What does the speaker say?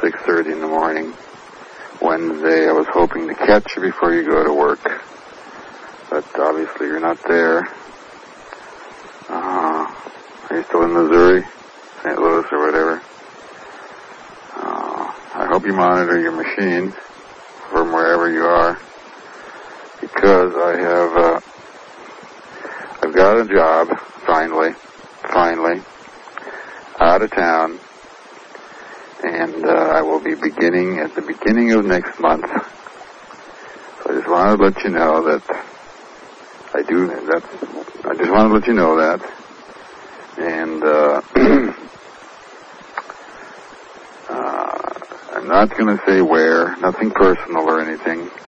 6:30 in the morning. Wednesday, I was hoping to catch you before you go to work, but obviously you're not there. Are you still in Missouri, St. Louis, or whatever? I hope you monitor your machine from wherever you are, because I've got a job, finally, out of town, and I will be beginning at the beginning of next month. So I just wanted to let you know that I just wanted to let you know that, and I'm not going to say where, nothing personal or anything.